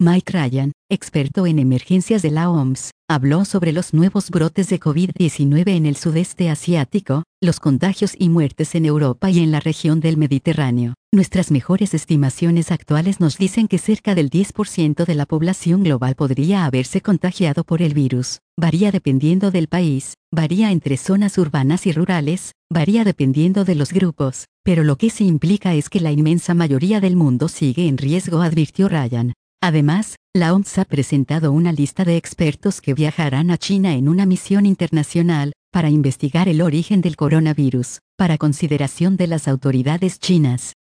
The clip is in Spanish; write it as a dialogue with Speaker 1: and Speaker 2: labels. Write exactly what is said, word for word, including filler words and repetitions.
Speaker 1: Mike Ryan, experto en emergencias de la O M S, habló sobre los nuevos brotes de COVID diecinueve en el sudeste asiático, los contagios y muertes en Europa y en la región del Mediterráneo. Nuestras mejores estimaciones actuales nos dicen que cerca del diez por ciento de la población global podría haberse contagiado por el virus. Varía dependiendo del país, varía entre zonas urbanas y rurales, varía dependiendo de los grupos, pero lo que sí implica es que la inmensa mayoría del mundo sigue en riesgo, advirtió Ryan. Además, la O M S ha presentado una lista de expertos que viajarán a China en una misión internacional, para investigar el origen del coronavirus, para consideración de las autoridades chinas.